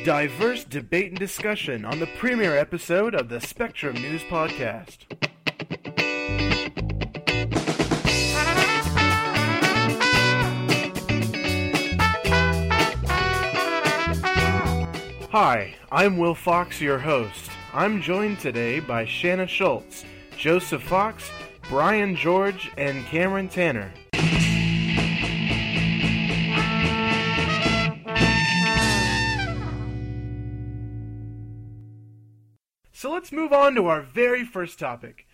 diverse debate and discussion on the premiere episode of the Spectrum News Podcast. Hi, I'm Will Fox, your host. I'm joined today by Shanna Schultz, Joseph Fox, Brian George, and Cameron Tanner. So let's move on to our very first topic.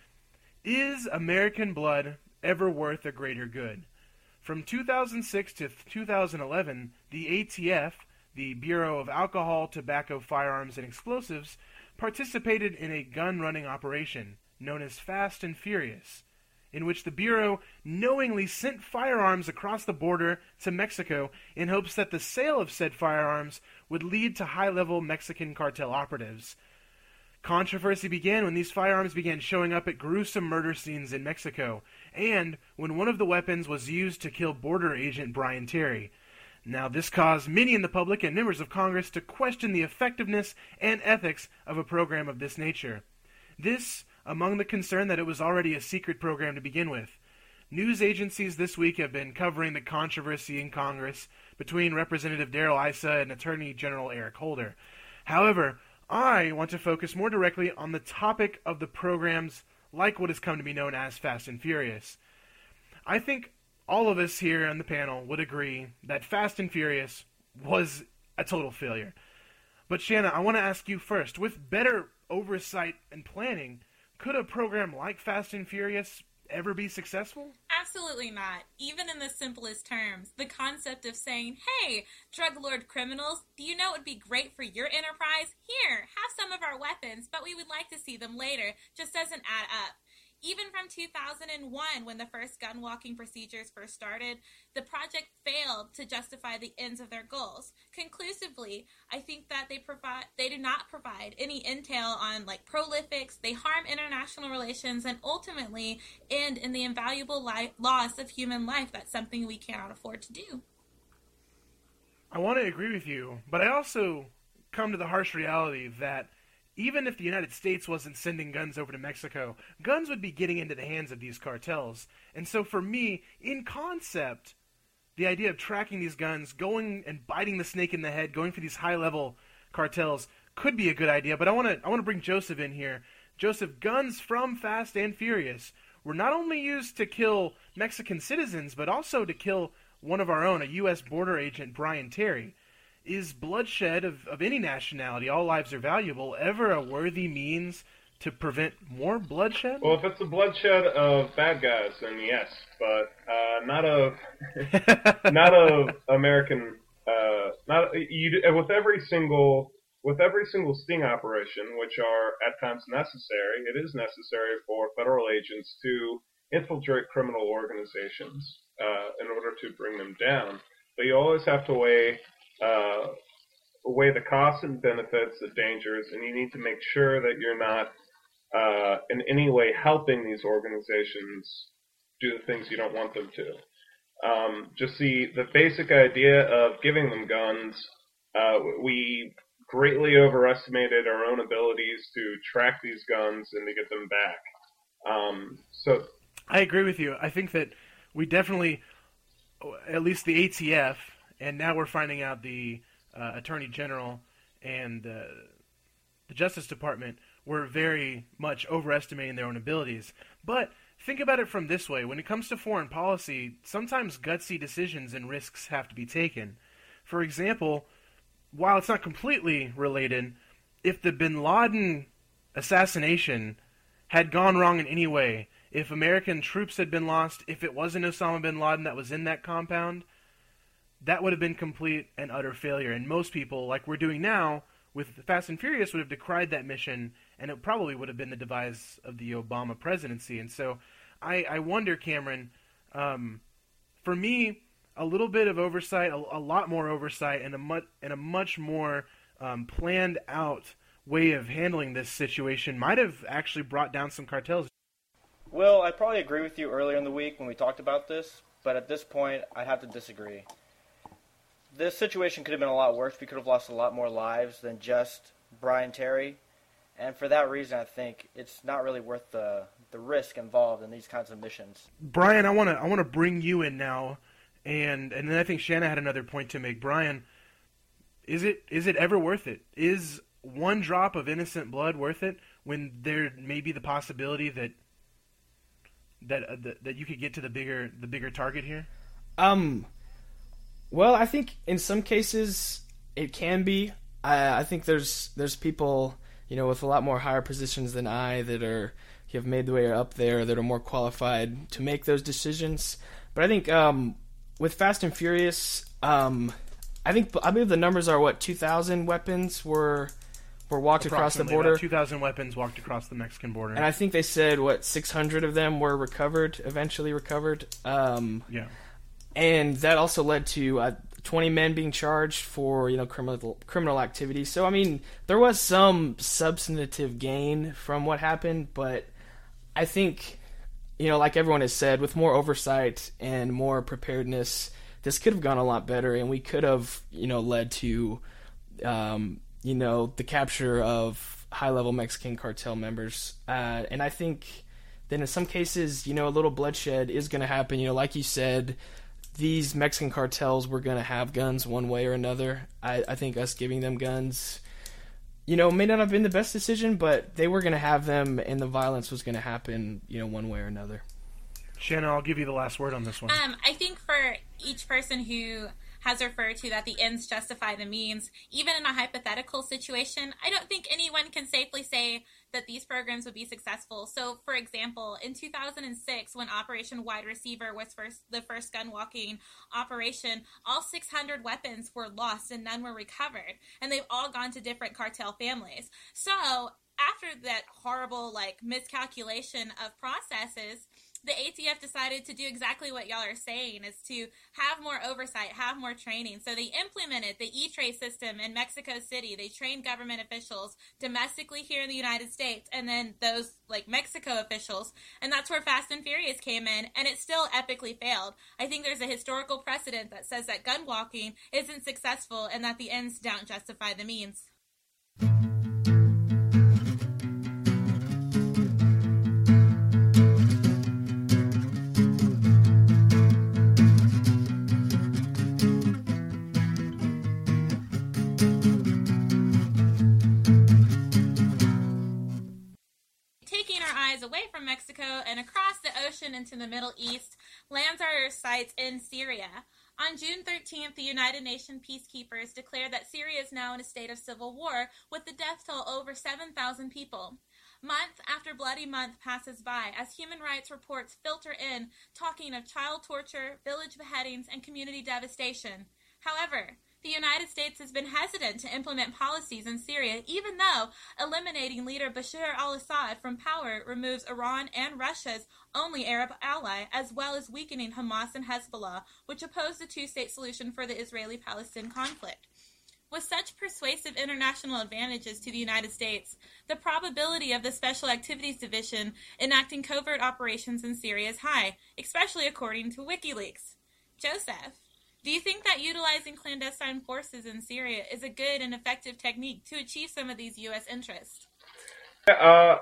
Is American blood ever worth a greater good? From 2006 to 2011, the ATF, the Bureau of Alcohol, Tobacco, Firearms, and Explosives, participated in a gun-running operation known as Fast and Furious, in which the Bureau knowingly sent firearms across the border to Mexico in hopes that the sale of said firearms would lead to high-level Mexican cartel operatives. Controversy began when these firearms began showing up at gruesome murder scenes in Mexico, and when one of the weapons was used to kill border agent Brian Terry. Now, this caused many in the public and members of Congress to question the effectiveness and ethics of a program of this nature. This, among the concern that it was already a secret program to begin with. News agencies this week have been covering the controversy in Congress between Representative Darrell Issa and Attorney General Eric Holder. However, I want to focus more directly on the topic of the programs like what has come to be known as Fast and Furious. I think all of us here on the panel would agree that Fast and Furious was a total failure. But Shanna, I want to ask you first, with better oversight and planning, could a program like Fast and Furious ever be successful? Absolutely not. Even in the simplest terms, the concept of saying, hey, drug lord criminals, do you know it would be great for your enterprise? Here, have some of our weapons, but we would like to see them later, just doesn't add up. Even from 2001, when the first gun walking procedures first started, the project failed to justify the ends of their goals. Conclusively, I think that they do not provide any intel on prolifics, they harm international relations, and ultimately end in the invaluable loss of human life. That's something we cannot afford to do. I want to agree with you, but I also come to the harsh reality that even if the United States wasn't sending guns over to Mexico, guns would be getting into the hands of these cartels. And so for me, in concept, the idea of tracking these guns, going and biting the snake in the head, going for these high-level cartels could be a good idea. But I want to bring Joseph in here. Joseph, guns from Fast and Furious were not only used to kill Mexican citizens, but also to kill one of our own, a U.S. border agent, Brian Terry. Is bloodshed of any nationality, all lives are valuable, ever a worthy means to prevent more bloodshed? Well, if it's the bloodshed of bad guys, then yes, but not of American. With every single sting operation, which are at times necessary, it is necessary for federal agents to infiltrate criminal organizations in order to bring them down. But you always have to weigh the costs and benefits, the dangers, and you need to make sure that you're not in any way helping these organizations do the things you don't want them to. Just the basic idea of giving them guns, we greatly overestimated our own abilities to track these guns and to get them back. So I agree with you. I think that we definitely, at least the ATF, and now we're finding out the Attorney General and the Justice Department were very much overestimating their own abilities. But think about it from this way. When it comes to foreign policy, sometimes gutsy decisions and risks have to be taken. For example, while it's not completely related, if the bin Laden assassination had gone wrong in any way, if American troops had been lost, if it wasn't Osama bin Laden that was in that compound, that would have been complete and utter failure. And most people, like we're doing now with Fast and Furious, would have decried that mission, and it probably would have been the demise of the Obama presidency. And so I wonder, Cameron, for me, a little bit of oversight, a lot more oversight, and a much more planned out way of handling this situation might have actually brought down some cartels. Well, I probably agree with you earlier in the week when we talked about this, but at this point, I have to disagree. this situation could have been a lot worse. We could have lost a lot more lives than just Brian Terry. And for that reason, I think it's not really worth the risk involved in these kinds of missions. Brian, I want to bring you in now, and then I think Shanna had another point to make. Brian, is it ever worth it? Is one drop of innocent blood worth it when there may be the possibility that you could get to the bigger target here? Well, I think in some cases it can be. I think there's people, with a lot more higher positions than I that have made the way up there that are more qualified to make those decisions. But I think with Fast and Furious, I believe the numbers are 2,000 weapons were walked across the border. 2,000 weapons walked across the Mexican border. And I think they said 600 of them were eventually recovered. Yeah. And that also led to 20 men being charged for criminal activity. So I mean, there was some substantive gain from what happened, but I think like everyone has said, with more oversight and more preparedness, this could have gone a lot better, and we could have led to the capture of high-level Mexican cartel members. And I think then in some cases, a little bloodshed is going to happen. Like you said, these Mexican cartels were going to have guns one way or another. I think us giving them guns, may not have been the best decision, but they were going to have them, and the violence was going to happen, one way or another. Shannon, I'll give you the last word on this one. I think for each person who has referred to that the ends justify the means, even in a hypothetical situation, I don't think anyone can safely say that these programs would be successful. So, for example, in 2006, when Operation Wide Receiver was the first gun-walking operation, all 600 weapons were lost and none were recovered. And they've all gone to different cartel families. So, after that horrible, miscalculation of processes, the ATF decided to do exactly what y'all are saying, is to have more oversight, have more training. So they implemented the E-Trace system in Mexico City. They trained government officials domestically here in the United States, and then those, Mexico officials. And that's where Fast and Furious came in, and it still epically failed. I think there's a historical precedent that says that gun walking isn't successful and that the ends don't justify the means. Away from Mexico and across the ocean into the Middle East, lands our sights in Syria. On June 13th, the United Nations peacekeepers declared that Syria is now in a state of civil war, with the death toll over 7,000 people. Month after bloody month passes by, as human rights reports filter in, talking of child torture, village beheadings, and community devastation. However, the United States has been hesitant to implement policies in Syria, even though eliminating leader Bashar al-Assad from power removes Iran and Russia's only Arab ally, as well as weakening Hamas and Hezbollah, which oppose the two-state solution for the Israeli-Palestine conflict. With such persuasive international advantages to the United States, the probability of the Special Activities Division enacting covert operations in Syria is high, especially according to WikiLeaks. Joseph, do you think that utilizing clandestine forces in Syria is a good and effective technique to achieve some of these U.S. interests? Okay.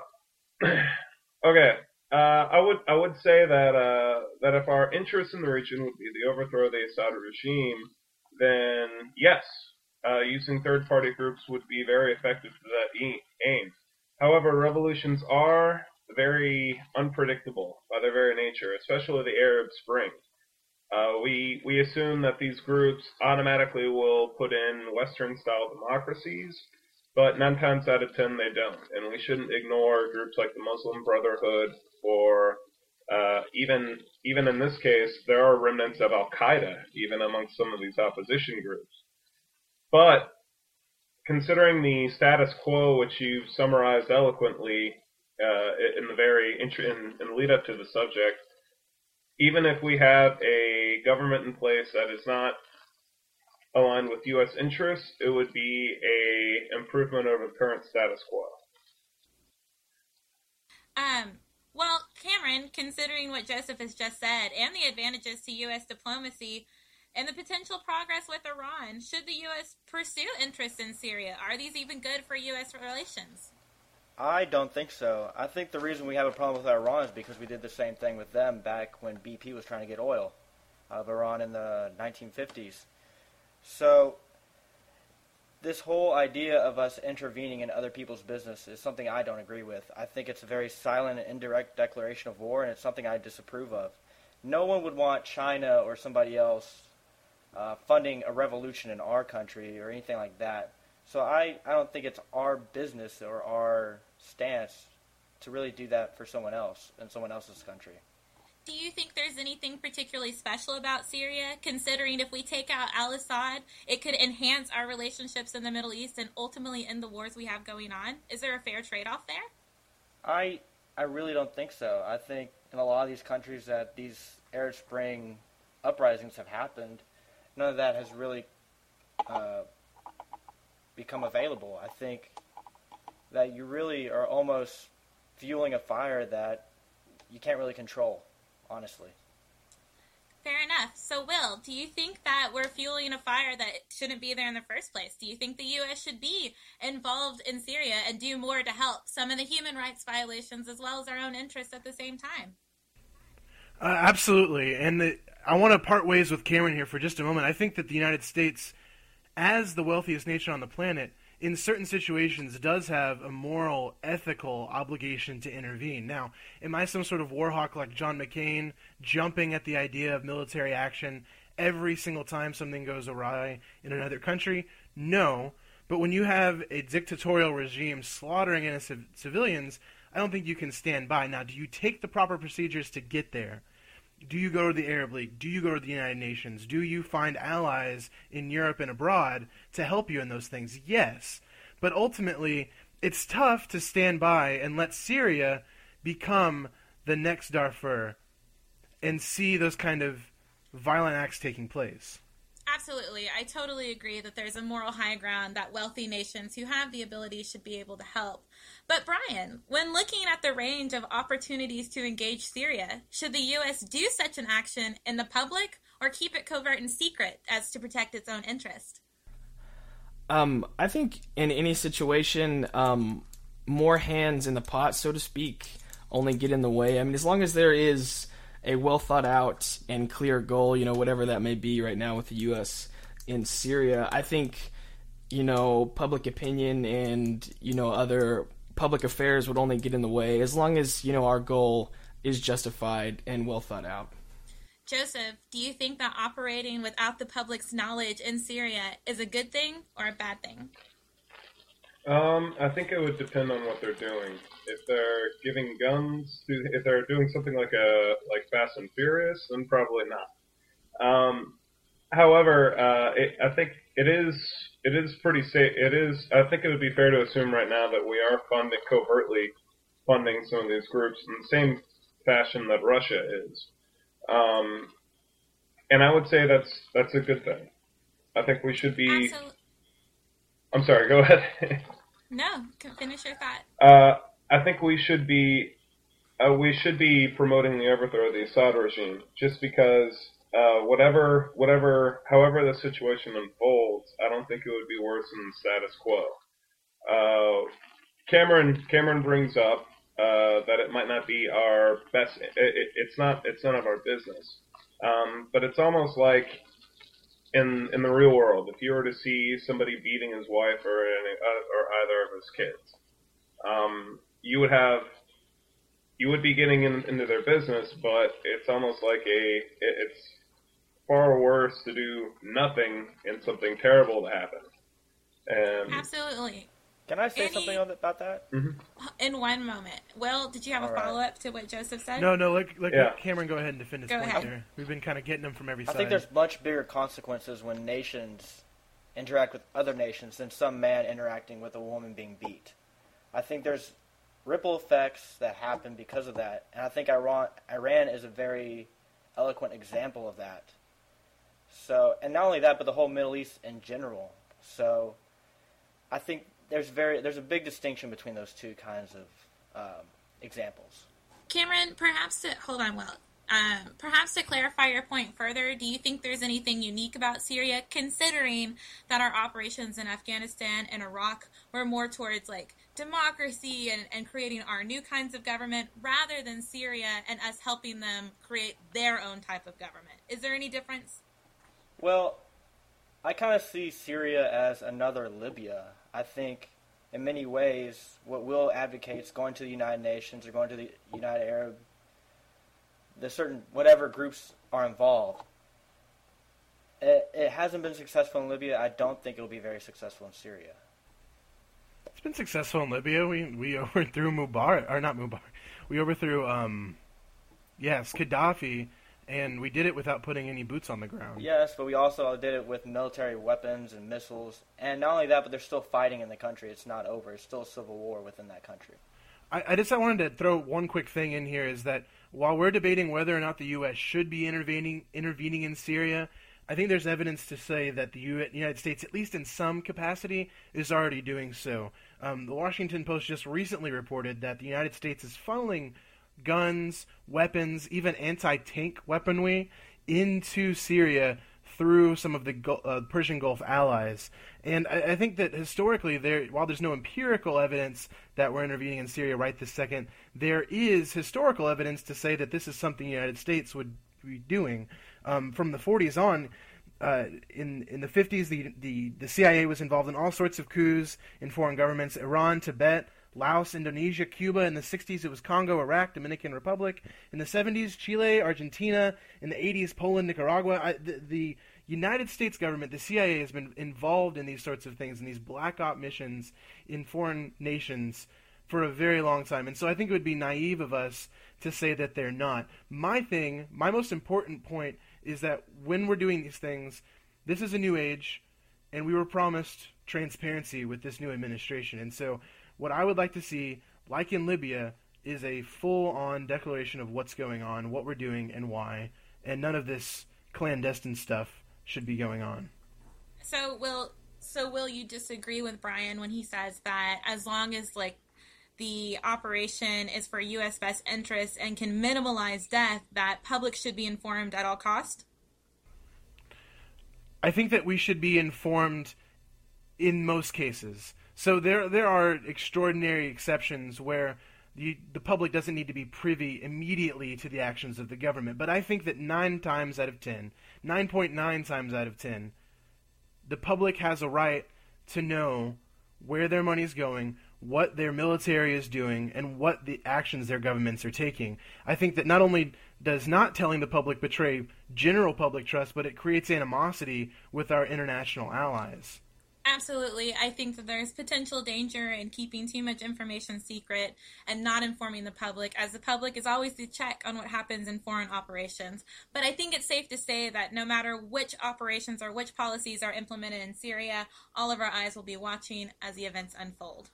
I would say that if our interest in the region would be the overthrow of the Assad regime, then yes, using third-party groups would be very effective to that aim. However, revolutions are very unpredictable by their very nature, especially the Arab Spring. We assume that these groups automatically will put in Western-style democracies, but 9 times out of 10 they don't. And we shouldn't ignore groups like the Muslim Brotherhood, or even in this case, there are remnants of Al-Qaeda, even amongst some of these opposition groups. But considering the status quo, which you've summarized eloquently in the lead up to the subject, even if we have a government in place that is not aligned with U.S. interests, it would be a improvement over the current status quo. Well, Cameron, considering what Joseph has just said and the advantages to U.S. diplomacy, And the potential progress with Iran. Should the U.S. pursue interests in Syria? Are these even good for U.S. relations? I don't think so. I think the reason we have a problem with Iran is because we did the same thing with them back when BP was trying to get oil out of Iran in the 1950s. So this whole idea of us intervening in other people's business is something I don't agree with. I think it's a very silent and indirect declaration of war, and it's something I disapprove of. No one would want China or somebody else funding a revolution in our country or anything like that. So I don't think it's our business or our stance to really do that for someone else in someone else's country. Do you think there's anything particularly special about Syria, considering if we take out al-Assad, it could enhance our relationships in the Middle East and ultimately end the wars we have going on? Is there a fair trade-off there? I really don't think so. I think in a lot of these countries that these Arab Spring uprisings have happened, none of that has really become available. I think that you really are almost fueling a fire that you can't really control, honestly. Fair enough. So, Will, do you think that we're fueling a fire that shouldn't be there in the first place? Do you think the U.S. should be involved in Syria and do more to help some of the human rights violations as well as our own interests at the same time? Absolutely. And I want to part ways with Cameron here for just a moment. I think that the United States, as the wealthiest nation on the planet, in certain situations does have a moral, ethical obligation to intervene. Now, am I some sort of war hawk like John McCain, jumping at the idea of military action every single time something goes awry in another country? No. But when you have a dictatorial regime slaughtering innocent civilians, I don't think you can stand by. Now, do you take the proper procedures to get there? Do you go to the Arab League? Do you go to the United Nations? Do you find allies in Europe and abroad to help you in those things? Yes. But ultimately, it's tough to stand by and let Syria become the next Darfur and see those kind of violent acts taking place. Absolutely. I totally agree that there's a moral high ground that wealthy nations who have the ability should be able to help. But Brian, when looking at the range of opportunities to engage Syria, should the U.S. do such an action in the public or keep it covert and secret as to protect its own interest? I think in any situation, more hands in the pot, so to speak, only get in the way. I mean, as long as there is a well thought out and clear goal, whatever that may be right now with the U.S. in Syria, I think, public opinion and, other public affairs would only get in the way as long as, our goal is justified and well thought out. Joseph, do you think that operating without the public's knowledge in Syria is a good thing or a bad thing? I think it would depend on what they're doing. If they're giving guns, if they're doing something like Fast and Furious, then probably not. However, I think it is pretty safe. I think it would be fair to assume right now that we are covertly funding some of these groups in the same fashion that Russia is. And I would say that's a good thing. I think we should be. Absolutely. I'm sorry. Go ahead. No, finish your thought. I think we should be promoting the overthrow of the Assad regime, just because however the situation unfolds, I don't think it would be worse than the status quo. Cameron brings up that it might not be our best. It's none of our business. But it's almost like in the real world, if you were to see somebody beating his wife or either of his kids, you would be getting into their business, but it's almost like it's far worse to do nothing and something terrible to happen. And absolutely. Can I say something about that? Mm-hmm. In one moment. Will, did you have a follow-up to what Joseph said? No, let Cameron go ahead and defend his Go point ahead. there. We've been kind of getting them from every side. I think there's much bigger consequences when nations interact with other nations than some man interacting with a woman being beat. I think there's ripple effects that happen because of that, and I think Iran is a very eloquent example of that. So, and not only that, but the whole Middle East in general. So, I think there's a big distinction between those two kinds of examples. Cameron, perhaps hold on, Will. Perhaps to clarify your point further, do you think there's anything unique about Syria, considering that our operations in Afghanistan and Iraq were more towards like democracy and creating our new kinds of government rather than Syria and us helping them create their own type of government? Is there any difference? Well, I kind of see Syria as another Libya. I think in many ways what Will advocates, going to the United Nations or going to the United Arab, the certain whatever groups are involved, it hasn't been successful in Libya. I don't think it'll be very successful in Syria. It's been successful in Libya. We overthrew Mubarak, or not Mubarak. We overthrew Gaddafi, and we did it without putting any boots on the ground. Yes, but we also did it with military weapons and missiles, and not only that, but they're still fighting in the country. It's not over. It's still a civil war within that country. I wanted to throw one quick thing in here, is that while we're debating whether or not the U.S. should be intervening in Syria, I think there's evidence to say that the United States, at least in some capacity, is already doing so. The Washington Post just recently reported that the United States is funneling guns, weapons, even anti-tank weaponry into Syria through some of the Persian Gulf allies. And I think that historically, while there's no empirical evidence that we're intervening in Syria right this second, there is historical evidence to say that this is something the United States would be doing. From the 40s on, in the 50s, the CIA was involved in all sorts of coups in foreign governments: Iran, Tibet, Laos, Indonesia, Cuba. In the 60s, it was Congo, Iraq, Dominican Republic. In the 70s, Chile, Argentina. In the 80s, Poland, Nicaragua. The United States government, the CIA, has been involved in these sorts of things, in these black op missions in foreign nations for a very long time. And so I think it would be naive of us to say that they're not. My most important point is that when we're doing these things, this is a new age, and we were promised transparency with this new administration. And so what I would like to see, like in Libya, is a full-on declaration of what's going on, what we're doing, and why, and none of this clandestine stuff should be going on. So will you disagree with Brian when he says that as long as like the operation is for U.S. best interests and can minimize death, that public should be informed at all cost? I think that we should be informed in most cases. So there are extraordinary exceptions where the public doesn't need to be privy immediately to the actions of the government. But I think that 9.9 times out of 10, the public has a right to know where their money's going, what their military is doing, and what the actions their governments are taking. I think that not only does not telling the public betray general public trust, but it creates animosity with our international allies. Absolutely. I think that there's potential danger in keeping too much information secret and not informing the public, as the public is always the check on what happens in foreign operations. But I think it's safe to say that no matter which operations or which policies are implemented in Syria, all of our eyes will be watching as the events unfold.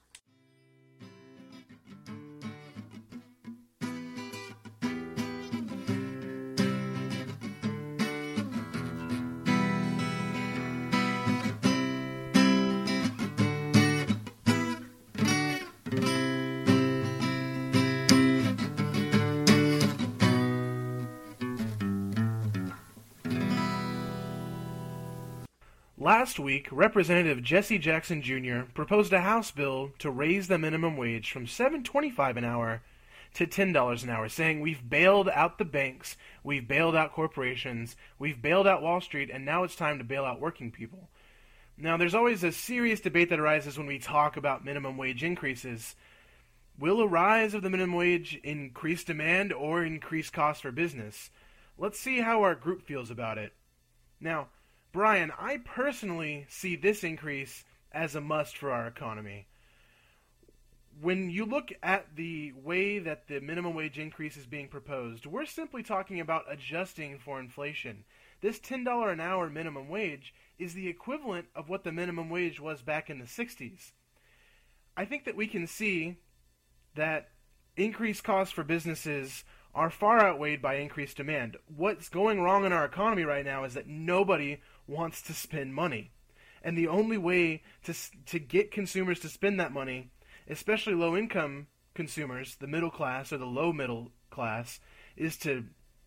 Last week, Representative Jesse Jackson Jr. proposed a House bill to raise the minimum wage from $7.25 an hour to $10 an hour, saying we've bailed out the banks, we've bailed out corporations, we've bailed out Wall Street, and now it's time to bail out working people. Now, there's always a serious debate that arises when we talk about minimum wage increases. Will a rise of the minimum wage increase demand or increase costs for business? Let's see how our group feels about it. Now, Brian, I personally see this increase as a must for our economy. When you look at the way that the minimum wage increase is being proposed, we're simply talking about adjusting for inflation. This $10 an hour minimum wage is the equivalent of what the minimum wage was back in the 60s. I think that we can see that increased costs for businesses are far outweighed by increased demand. What's going wrong in our economy right now is that nobody wants to spend money. And the only way to get consumers to spend that money, especially low-income consumers, the middle class or the low middle class, is to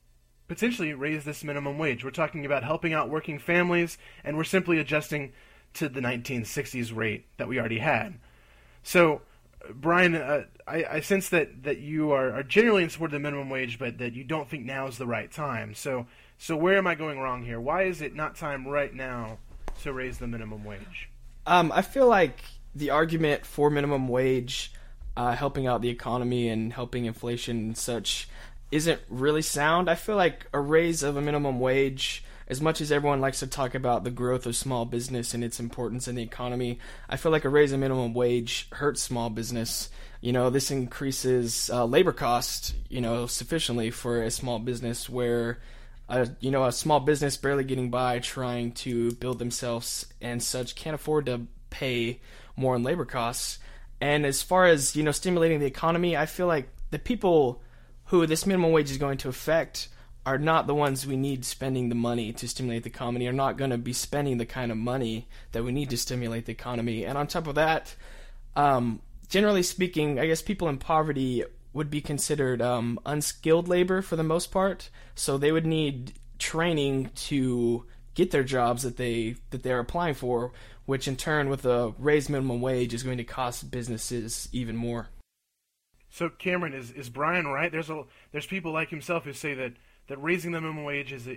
potentially raise this minimum wage. We're talking about helping out working families, and we're simply adjusting to the 1960s rate that we already had. So, Brian, I sense that you are generally in support of the minimum wage, but that you don't think now is the right time. So where am I going wrong here? Why is it not time right now to raise the minimum wage? I feel like the argument for minimum wage, helping out the economy and helping inflation and such, isn't really sound. I feel like a raise of a minimum wage, as much as everyone likes to talk about the growth of small business and its importance in the economy, I feel like a raise in minimum wage hurts small business. This increases labor costs, sufficiently for a small business where, a small business barely getting by trying to build themselves and such can't afford to pay more in labor costs. And as far as, stimulating the economy, I feel like the people who this minimum wage is going to affect are not the ones we need spending the money to stimulate the economy, are not going to be spending the kind of money that we need to stimulate the economy. And on top of that, generally speaking, I guess people in poverty would be considered unskilled labor for the most part, so they would need training to get their jobs that they're applying for, which in turn, with a raised minimum wage, is going to cost businesses even more. So, Cameron, is Brian right? There's people like himself who say that raising the minimum wage is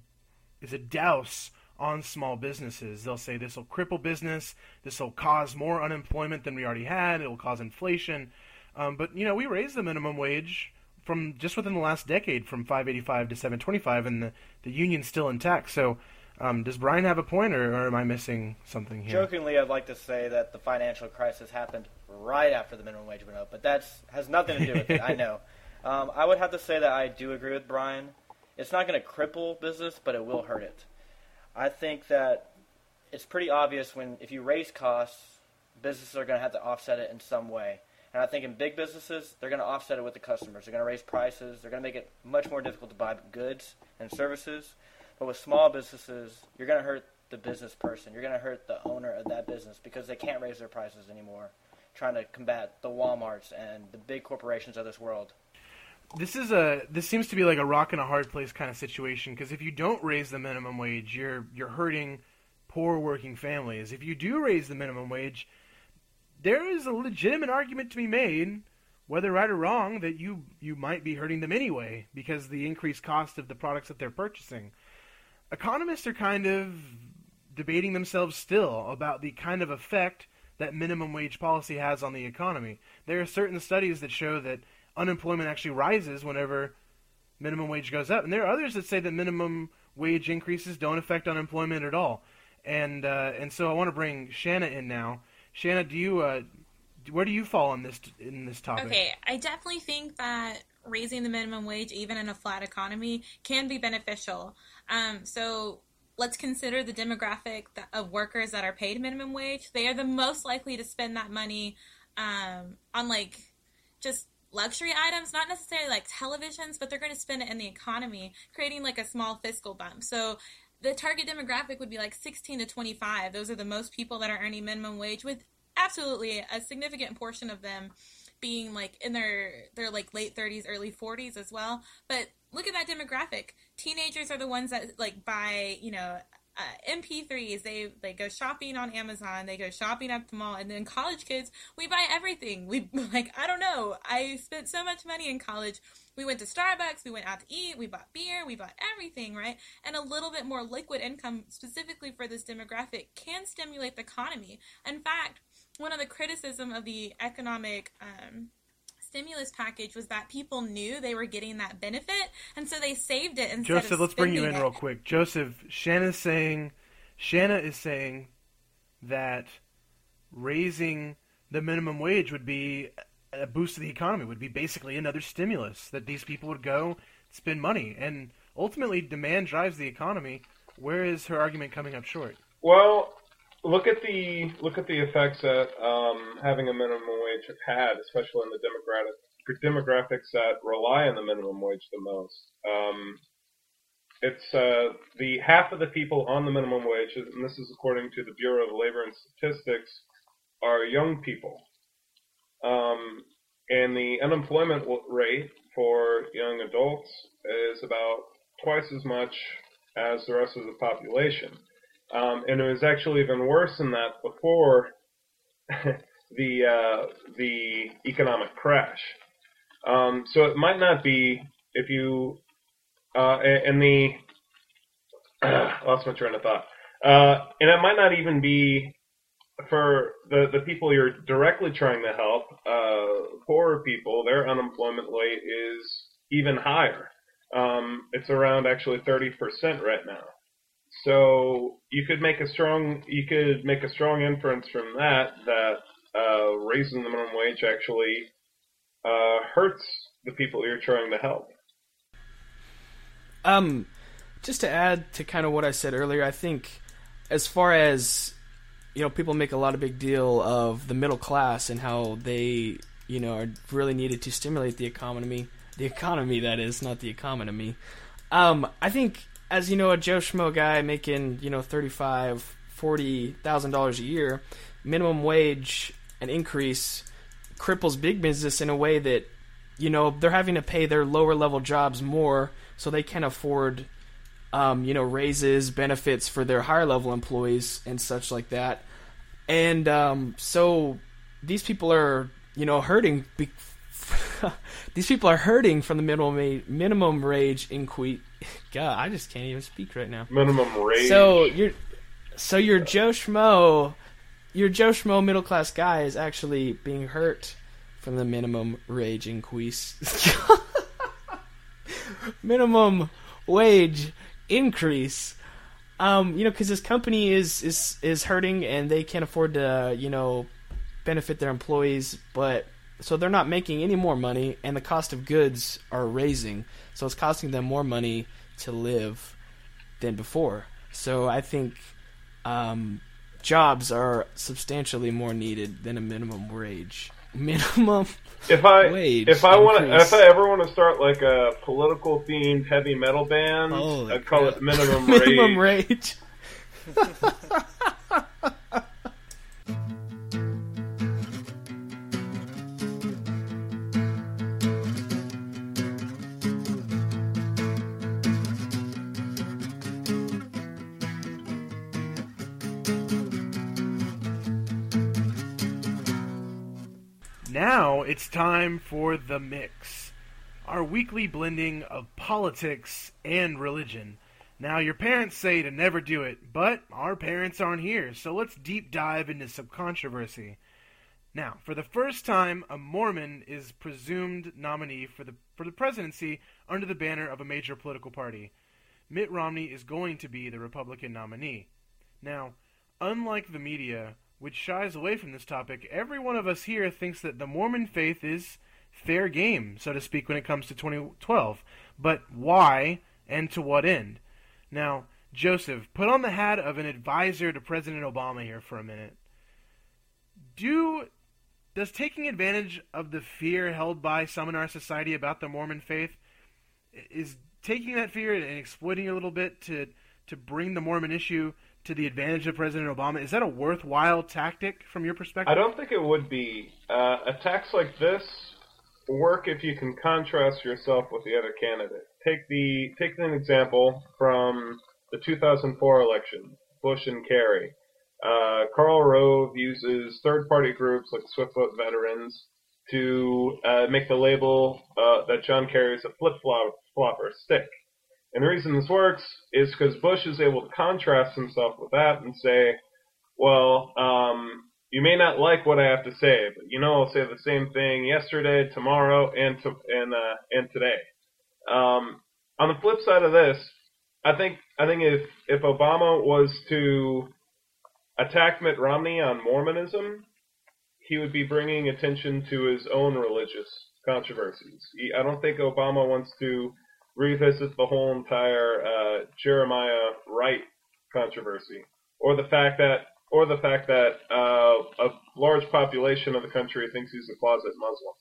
a douse on small businesses. They'll say this will cripple business, this will cause more unemployment than we already had, it will cause inflation. But we raised the minimum wage from just within the last decade from $5.85 to $7.25, and the union's still intact. So, does Brian have a point, or am I missing something here? Jokingly, I'd like to say that the financial crisis happened right after the minimum wage went up, but that has nothing to do with it. I know. I would have to say that I do agree with Brian. It's not going to cripple business, but it will hurt it. I think that it's pretty obvious if you raise costs, businesses are going to have to offset it in some way. And I think in big businesses, they're going to offset it with the customers. They're going to raise prices. They're going to make it much more difficult to buy goods and services. But with small businesses, you're going to hurt the business person. You're going to hurt the owner of that business because they can't raise their prices anymore, trying to combat the Walmarts and the big corporations of this world. This seems to be like a rock and a hard place kind of situation, because if you don't raise the minimum wage, you're hurting poor working families. If you do raise the minimum wage, there is a legitimate argument to be made, whether right or wrong, that you might be hurting them anyway because of the increased cost of the products that they're purchasing. Economists are kind of debating themselves still about the kind of effect that minimum wage policy has on the economy. There are certain studies that show that unemployment actually rises whenever minimum wage goes up, and there are others that say that minimum wage increases don't affect unemployment at all. And so I want to bring Shanna in now. Shanna, where do you fall in this topic? Okay, I definitely think that raising the minimum wage, even in a flat economy, can be beneficial. So let's consider the demographic of workers that are paid minimum wage. They are the most likely to spend that money on just luxury items, not necessarily like televisions, but they're going to spend it in the economy, creating like a small fiscal bump. So the target demographic would be like 16 to 25. Those are the most people that are earning minimum wage, with absolutely a significant portion of them being like in their like late 30s, early 40s as well. But look at that demographic. Teenagers are the ones that like buy, MP3s. They go shopping on Amazon. They go shopping at the mall. And then college kids, we buy everything. We I don't know. I spent so much money in college. We went to Starbucks. We went out to eat. We bought beer. We bought everything, right? And a little bit more liquid income specifically for this demographic can stimulate the economy. In fact, one of the criticism of the economic stimulus package was that people knew they were getting that benefit, and so they saved it instead Joseph, of let's bring you in spending it. real quick. Joseph, Shanna is saying that raising the minimum wage would be a boost to the economy, would be basically another stimulus, that these people would go spend money, and ultimately demand drives the economy. Where is her argument coming up short? Well, look at the effects that having a minimum wage have had, especially in the demographics that rely on the minimum wage the most. It's the half of the people on the minimum wage, and this is according to the Bureau of Labor and Statistics, are young people. And the unemployment rate for young adults is about twice as much as the rest of the population. And it was actually even worse than that before the economic crash. So it might not be if you lost my train of thought. And it might not even be for the people you're directly trying to help. Poorer people, their unemployment rate is even higher. It's around actually 30% right now. So you could make a strong inference from that raising the minimum wage actually hurts the people you're trying to help. Just to add to kind of what I said earlier, I think as far as, people make a lot of big deal of the middle class and how they, are really needed to stimulate the economy, that is, not the economy. I think as, a Joe Schmo guy making, $35,000, $40,000 a year, minimum wage, an increase cripples big business in a way that, they're having to pay their lower level jobs more so they can afford, raises, benefits for their higher level employees and such like that. And so these people are, hurting. These people are hurting from the minimum wage increase. God, I just can't even speak right now. Minimum wage. So your Joe Schmo middle class guy is actually being hurt from the minimum wage increase. Minimum wage increase. Because this company is hurting and they can't afford to, benefit their employees, but so they're not making any more money, and the cost of goods are raising, so it's costing them more money to live than before. So I think jobs are substantially more needed than a minimum wage. If I ever want to start like a political themed heavy metal band, I'd call it Minimum Rage. Minimum Rage. Now it's time for The Mix, our weekly blending of politics and religion. Now, your parents say to never do it, but our parents aren't here, so let's deep dive into some controversy. Now, for the first time, a Mormon is presumed nominee for the presidency under the banner of a major political party. Mitt Romney is going to be the Republican nominee. Now, unlike the media, which shies away from this topic, every one of us here thinks that the Mormon faith is fair game, so to speak, when it comes to 2012. But why, and to what end? Now, Joseph, put on the hat of an advisor to President Obama here for a minute. Does taking advantage of the fear held by some in our society about the Mormon faith, is taking that fear and exploiting it a little bit to bring the Mormon issue to the advantage of President Obama, is that a worthwhile tactic from your perspective? I don't think it would be. Attacks like this work if you can contrast yourself with the other candidate. Take an example from the 2004 election, Bush and Kerry. Karl Rove uses third-party groups like Swiftfoot Veterans to make the label that John Kerry is a flip-flopper stick. And the reason this works is because Bush is able to contrast himself with that and say, well, you may not like what I have to say, but I'll say the same thing yesterday, tomorrow, and today. On the flip side of this, I think if Obama was to attack Mitt Romney on Mormonism, he would be bringing attention to his own religious controversies. I don't think Obama wants to revisit the whole entire Jeremiah Wright controversy, or the fact that a large population of the country thinks he's a closet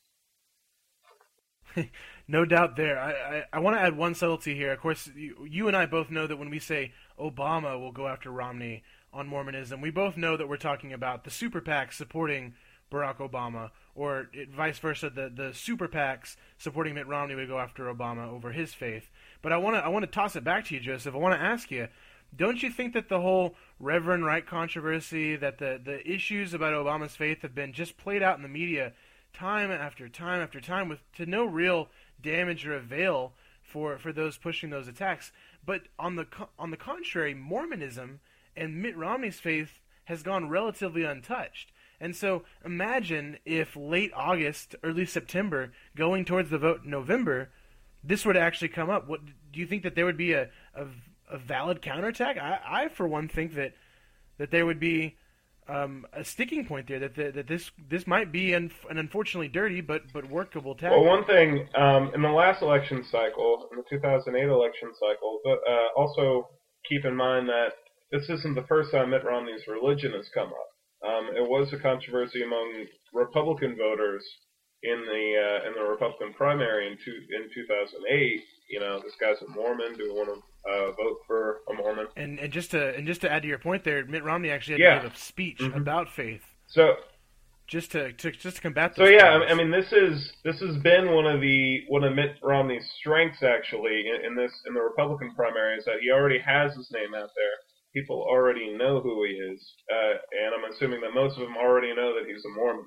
Muslim. No doubt there. I want to add one subtlety here. Of course, you and I both know that when we say Obama will go after Romney on Mormonism, we both know that we're talking about the super PAC supporting Barack Obama, or vice versa, the super PACs supporting Mitt Romney would go after Obama over his faith. But I want to toss it back to you, Joseph. I want to ask you, don't you think that the whole Reverend Wright controversy, that the issues about Obama's faith have been just played out in the media time after time after time with to no real damage or avail for those pushing those attacks? But on the contrary, Mormonism and Mitt Romney's faith has gone relatively untouched. And so imagine if late August, early September, going towards the vote in November, this were to actually come up. What do you think that there would be a valid counterattack? I for one think that there would be a sticking point there. That this might be an unfortunately dirty but workable tactic. Well, one thing in the last election cycle, in the 2008 election cycle, but also keep in mind that this isn't the first time Mitt Romney's religion has come up. It was a controversy among Republican voters in the Republican primary in 2008. You know, this guy's a Mormon. Do we want to vote for a Mormon? And just to add to your point there, Mitt Romney actually had to give a speech about faith. So just to combat those. So yeah, I mean this has been one of Mitt Romney's strengths actually in the Republican primary, is that he already has his name out there. People already know who he is, and I'm assuming that most of them already know that he's a Mormon.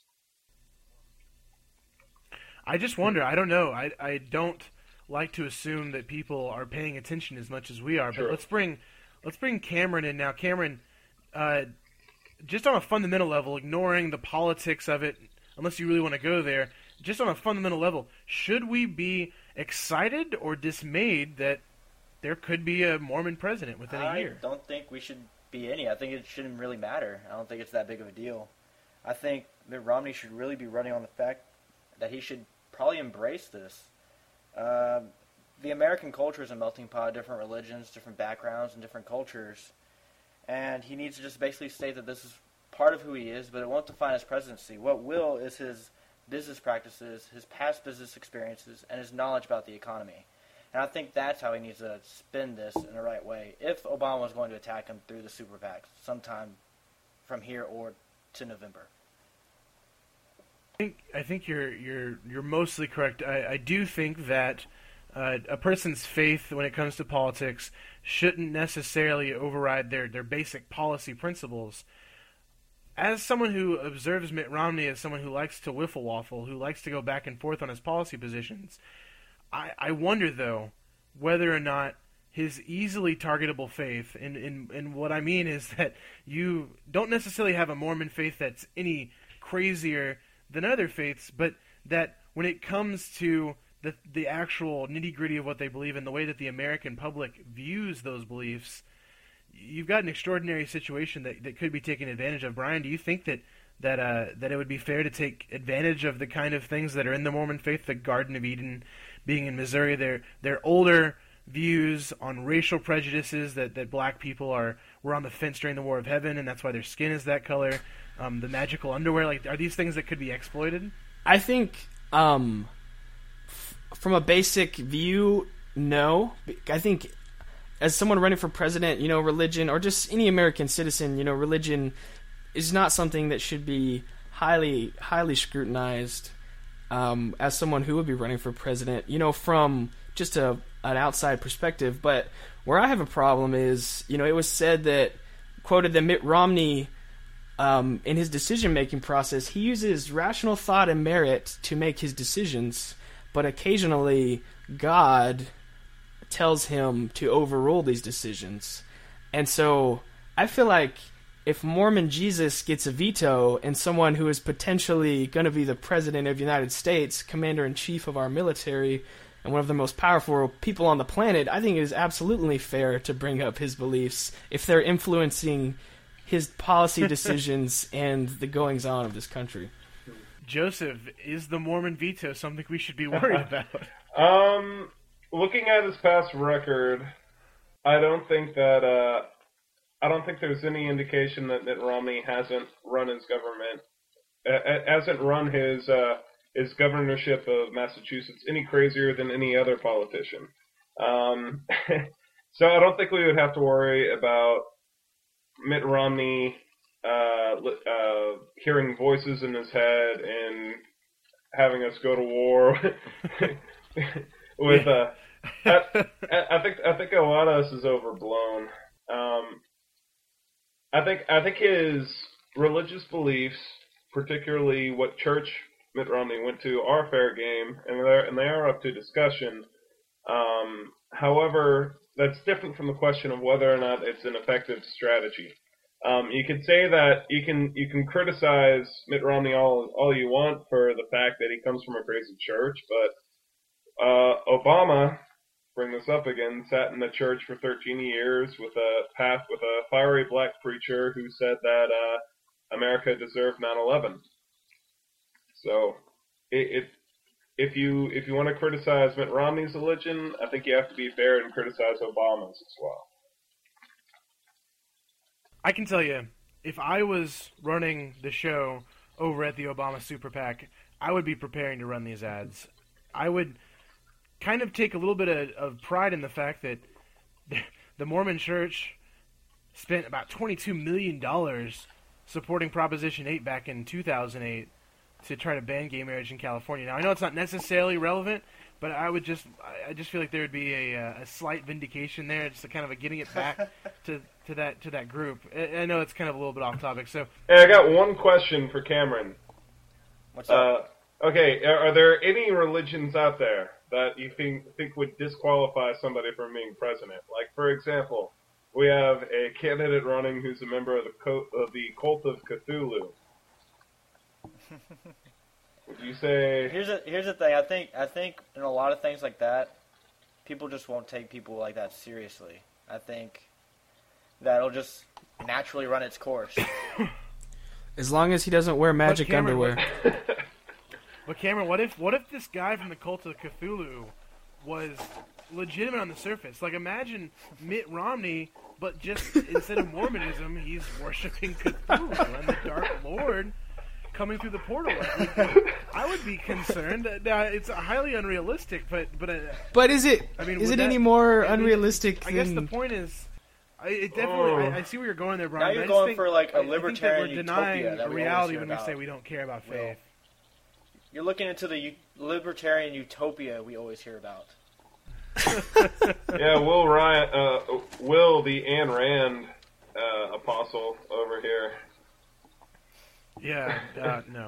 I just wonder. I don't know. I don't like to assume that people are paying attention as much as we are. Sure. But let's bring Cameron in now. Cameron, just on a fundamental level, ignoring the politics of it, unless you really want to go there, just on a fundamental level, should we be excited or dismayed that there could be a Mormon president within a year? I don't think we should be any. I think it shouldn't really matter. I don't think it's that big of a deal. I think Mitt Romney should really be running on the fact that he should probably embrace this. The American culture is a melting pot of different religions, different backgrounds, and different cultures. And he needs to just basically state that this is part of who he is, but it won't define his presidency. What will is his business practices, his past business experiences, and his knowledge about the economy. And I think that's how he needs to spin this in the right way. If Obama was going to attack him through the super PACs sometime from here or to November. I think you're mostly correct. I do think that a person's faith when it comes to politics shouldn't necessarily override their basic policy principles. As someone who observes Mitt Romney as someone who likes to wiffle waffle, who likes to go back and forth on his policy positions, I wonder, though, whether or not his easily targetable faith, and what I mean is that you don't necessarily have a Mormon faith that's any crazier than other faiths, but that when it comes to the actual nitty-gritty of what they believe and the way that the American public views those beliefs, you've got an extraordinary situation that could be taken advantage of. Brian, do you think that it would be fair to take advantage of the kind of things that are in the Mormon faith, the Garden of Eden being in Missouri, their older views on racial prejudices, that black people were on the fence during the War of Heaven, and that's why their skin is that color, the magical underwear, like, are these things that could be exploited? I think from a basic view, no. I think as someone running for president, religion, or just any American citizen, religion is not something that should be highly scrutinized. As someone who would be running for president, from just an outside perspective. But where I have a problem is, it was said that, quoted that Mitt Romney, in his decision-making process, he uses rational thought and merit to make his decisions, but occasionally God tells him to overrule these decisions. And so I feel like if Mormon Jesus gets a veto and someone who is potentially going to be the president of the United States, commander-in-chief of our military, and one of the most powerful people on the planet, I think it is absolutely fair to bring up his beliefs if they're influencing his policy decisions and the goings-on of this country. Joseph, is the Mormon veto something we should be worried about? Looking at his past record, I don't think there's any indication that Mitt Romney hasn't run his government, hasn't run his governorship of Massachusetts any crazier than any other politician. So I don't think we would have to worry about Mitt Romney hearing voices in his head and having us go to war with I think a lot of this is overblown. I think his religious beliefs, particularly what church Mitt Romney went to, are fair game, and they are up to discussion. However, that's different from the question of whether or not it's an effective strategy. You could say that you can criticize Mitt Romney all you want for the fact that he comes from a crazy church, but Obama, bring this up again, sat in the church for 13 years with a fiery black preacher who said that America deserved 9/11. So, if you want to criticize Mitt Romney's religion, I think you have to be fair and criticize Obama's as well. I can tell you, if I was running the show over at the Obama Super PAC, I would be preparing to run these ads. I would kind of take a little bit of pride in the fact that the Mormon Church spent about $22 million supporting Proposition 8 back in 2008 to try to ban gay marriage in California. Now, I know it's not necessarily relevant, but I just feel like there would be a slight vindication there, just a kind of a getting it back to that group. I know it's kind of a little bit off topic. So, hey, I got one question for Cameron. What's up? Okay, are there any religions out there that you think would disqualify somebody from being president? Like, for example, we have a candidate running who's a member of the cult of Cthulhu. Would you say? Here's the thing. I think in a lot of things like that, people just won't take people like that seriously. I think that'll just naturally run its course. As long as he doesn't wear magic underwear. But Cameron, what if this guy from the cult of Cthulhu was legitimate on the surface? Like, imagine Mitt Romney, but just instead of Mormonism, he's worshiping Cthulhu and the Dark Lord coming through the portal. I would be concerned. It's highly unrealistic, but is it? I mean, is it any more unrealistic? I guess the point is, it definitely. I see where you're going there, Brian. Now you're going for like a libertarian utopia. We're denying that we reality always when hear we say about. we don't care about faith. You're looking into the libertarian utopia we always hear about. Yeah, Will the Ayn Rand apostle over here. Yeah, no.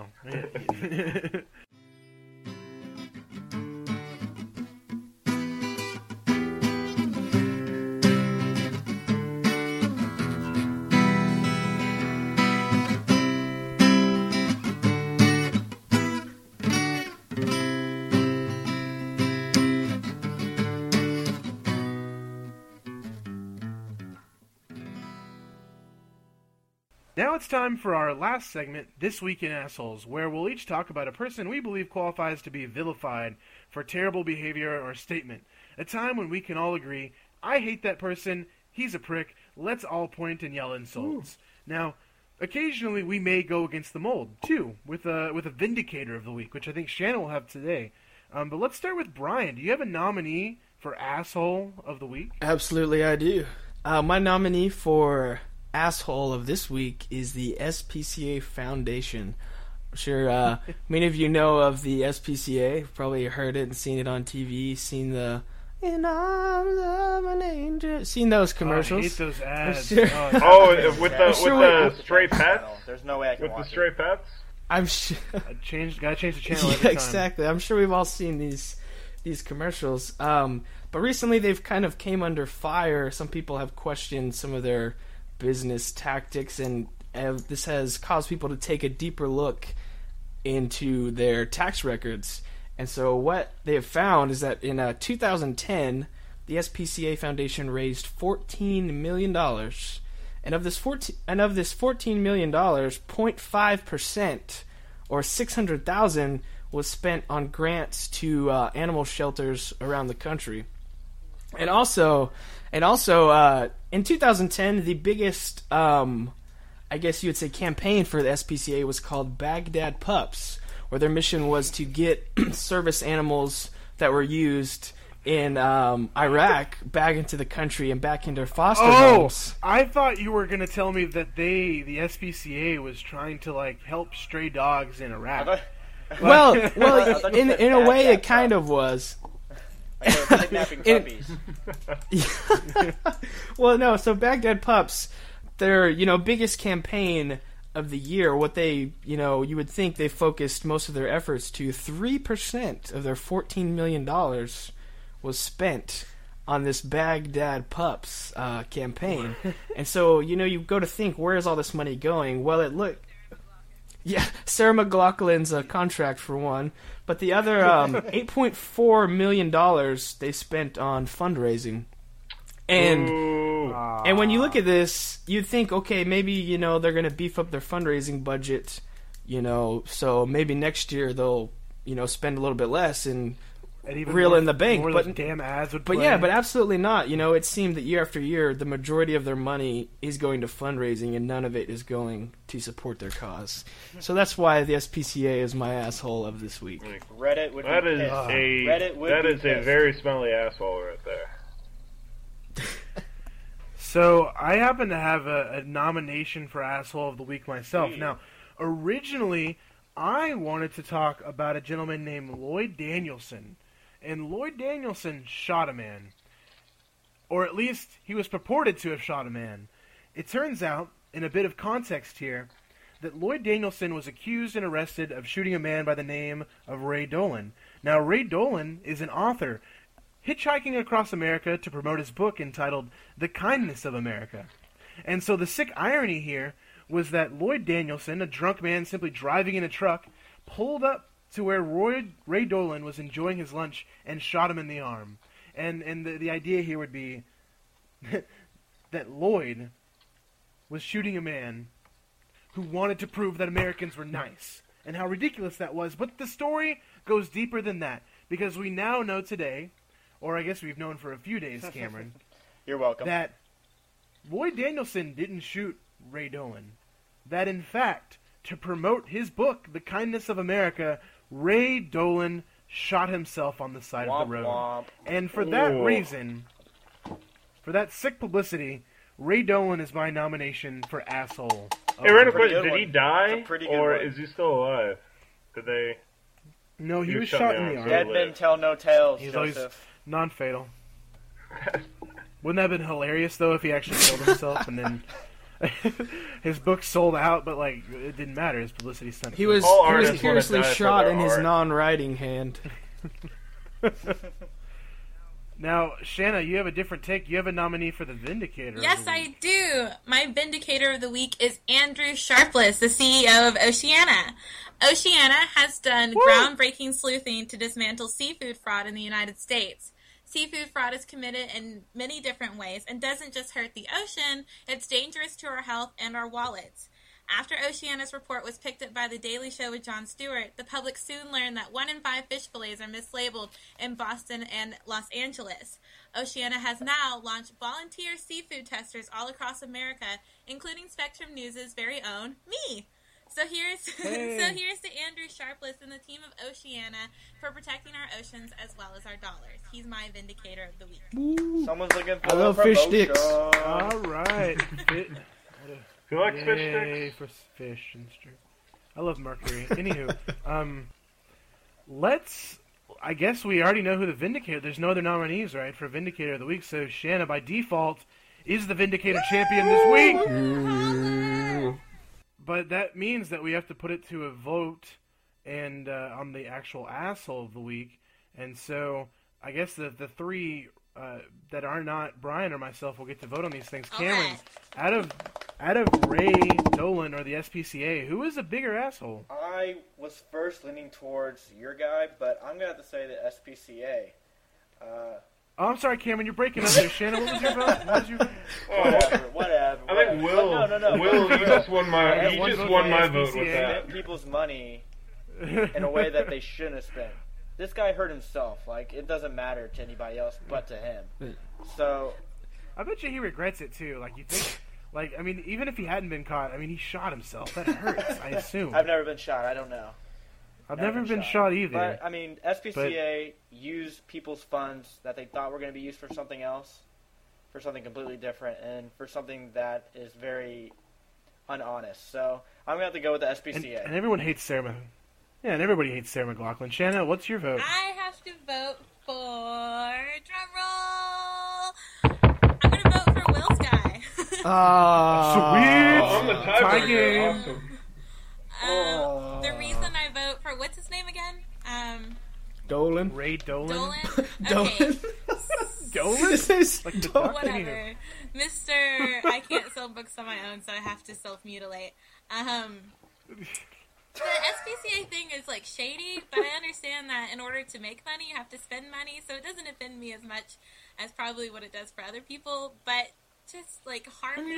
Now it's time for our last segment, This Week in Assholes, where we'll each talk about a person we believe qualifies to be vilified for terrible behavior or statement. A time when we can all agree, I hate that person, he's a prick, let's all point and yell insults. Ooh. Now, occasionally we may go against the mold, too, with a vindicator of the week, which I think Shannon will have today. But let's start with Brian. Do you have a nominee for Asshole of the Week? Absolutely, I do. My nominee for Asshole of this week is the SPCA Foundation. I'm sure many of you know of the SPCA. You've probably heard it and seen it on TV, seen the "In Arms of an Angel," seen those commercials. I hate those ads. Sure. With the stray pets. There's no way I can with watch the stray pets. I'm sure. Gotta change the channel every Yeah, time. exactly. I'm sure we've all seen these commercials. But recently they've kind of came under fire. Some people have questioned some of their business tactics, and this has caused people to take a deeper look into their tax records. And so what they have found is that in 2010, the SPCA Foundation raised $14 million, and of this $14 million, 0.5%, or $600,000, was spent on grants to animal shelters around the country. And also, in 2010, the biggest, I guess you would say, campaign for the SPCA was called Baghdad Pups, where their mission was to get service animals that were used in Iraq back into the country and back into foster Oh, homes. I thought you were going to tell me that the SPCA, was trying to like help stray dogs in Iraq. Well, I thought you in said a way, Baghdad it kind of was. Like they were kidnapping puppies. Well, no. So Baghdad Pups, their biggest campaign of the year. What they you would think they focused most of their efforts to. 3% of their $14 million was spent on this Baghdad Pups campaign. And so you go to think, where is all this money going? Well, yeah, Sarah McLachlan's contract for one, but the other $8.4 million they spent on fundraising. And and when you look at this, you'd think, okay, maybe they're going to beef up their fundraising budget, so maybe next year they'll spend a little bit less and even reel more, in the bank. More But those damn ads would But play. yeah, but absolutely not. It seemed that year after year, the majority of their money is going to fundraising, and none of it is going to support their cause. So that's why the SPCA is my asshole of this week. Reddit would That be is pissed. a Reddit would that be is a pissed. very smelly asshole right there. So I happen to have a nomination for Asshole of the Week myself. Now, originally, I wanted to talk about a gentleman named Lloyd Danielson. And Lloyd Danielson shot a man. Or at least, he was purported to have shot a man. It turns out, in a bit of context here, that Lloyd Danielson was accused and arrested of shooting a man by the name of Ray Dolan. Now, Ray Dolan is an author hitchhiking across America to promote his book entitled The Kindness of America. And so the sick irony here was that Lloyd Danielson, a drunk man simply driving in a truck, pulled up to where Ray Dolan was enjoying his lunch and shot him in the arm. And the idea here would be that Lloyd was shooting a man who wanted to prove that Americans were nice, and how ridiculous that was. But the story goes deeper than that, because we now know today, or I guess we've known for a few days, Cameron, You're welcome. that Lloyd Danielson didn't shoot Ray Dolan. That, in fact, to promote his book, The Kindness of America, Ray Dolan shot himself on the side of the road. Womp. And for that Ooh. reason, for that sick publicity, Ray Dolan is my nomination for asshole. Hey, random pretty question: good did he one. die, It's a pretty good or one. is he still alive? Did they? No, he He was was shot shot in down, the so- arm. Dead men tell no tales, He's always Joseph. non-fatal. Wouldn't that have been hilarious though if he actually killed himself and then his book sold out, but like it didn't matter. His publicity stunt. He was All he was artists wanna curiously die for shot their in his art. non-writing hand. Now, Shanna, you have a different take. You have a nominee for the Vindicator. Yes, of the week. I do. My Vindicator of the Week is Andrew Sharpless, the CEO of Oceana. Oceana has done groundbreaking sleuthing to dismantle seafood fraud in the United States. Seafood fraud is committed in many different ways and doesn't just hurt the ocean, it's dangerous to our health and our wallets. After Oceana's report was picked up by The Daily Show with Jon Stewart, the public soon learned that 1 in 5 fish fillets are mislabeled in Boston and Los Angeles. Oceana has now launched volunteer seafood testers all across America, including Spectrum News' very own me. So here's to Andrew Sharpless and the team of Oceana for protecting our oceans as well as our dollars. He's my Vindicator of the Week. Someone's looking for I love a fish promotion. sticks. All right. Who likes fish Yay sticks? for fish and strip. I love Mercury. Anywho, let's. I guess we already know who the Vindicator. There's no other nominees, right, for Vindicator of the Week. So Shanna, by default, is the Vindicator champion this week. But that means that we have to put it to a vote, and on the actual asshole of the week. And so I guess the three that are not Brian or myself will get to vote on these things. Cameron, out of Ray Dolan or the SPCA, who is a bigger asshole? I was first leaning towards your guy, but I'm going to have to say the SPCA. Oh, I'm sorry, Cameron, you're breaking up there. Shannon, what was your vote? What was your vote? Whatever. I think Will. No. Will, you just won my. I You one just vote won for my SPCA. vote with that. Spent people's money in a way that they shouldn't have spent. This guy hurt himself. Like, it doesn't matter to anybody else but to him. So, I bet you he regrets it, too. Like, you think... Like, I mean, even if he hadn't been caught, I mean, he shot himself. That hurts, I assume. I've never been shot. I don't know. I've never been shot either. But, I mean, SPCA used people's funds that they thought were going to be used for something else, for something completely different, and for something that is very unhonest. So I'm going to have to go with the SPCA. And everyone hates Sarah. Yeah, and everybody hates Sarah McLachlan. Shanna, what's your vote? I have to vote for drumroll. I'm gonna vote for Will Sky. Sweet. I'm the Tie tiebreaker. game. Awesome. The reason I vote for what's his name again? Dolan. Ray Dolan. Dolan. Okay, Dolan? This is Like the Dolan. duck? whatever. Mr. I can't sell books on my own, so I have to self-mutilate. The SPCA thing is like shady, but I understand that in order to make money, you have to spend money, so it doesn't offend me as much as probably what it does for other people. But just like harm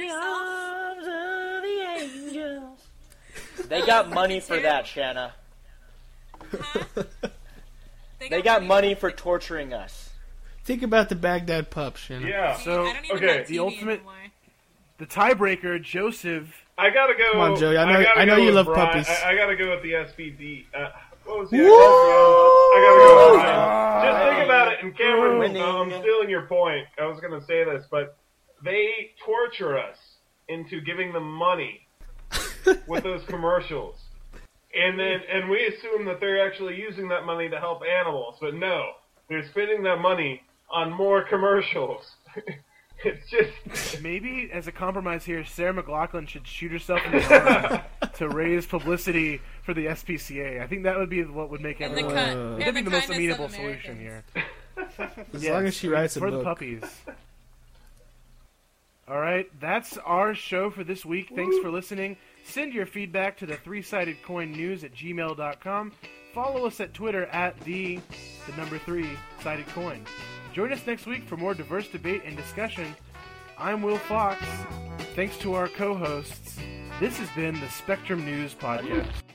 yourself. They got money for that, Shanna. Huh? They got money for torturing us. Think about the Baghdad pup, Shanna. Yeah. So, I don't even okay, have the TV ultimate- anymore. The tiebreaker, Joseph. I gotta go. Come on, Joey. I gotta know go you with love Brian. puppies. I gotta go with the SPD. What was the Woo! I gotta go with Brian. Just think about it. And Cameron, Winning. I'm stealing your point. I was gonna say this, but they torture us into giving them money with those commercials, and we assume that they're actually using that money to help animals, but no, they're spending that money on more commercials. It's just Maybe, as a compromise here, Sarah McLachlan should shoot herself in the arm to raise publicity for the SPCA. I think that would be what would make And the everyone... cut. That'd be the most kindness of amenable Americans. solution here. As Yes, long as she writes a for book. the puppies. All right, that's our show for this week. Thanks for listening. Send your feedback to the 3sidedcoinnews@gmail.com. Follow us at Twitter at the number 3sided coin. Join us next week for more diverse debate and discussion. I'm Will Fox. Thanks to our co-hosts. This has been the Spectrum News Podcast.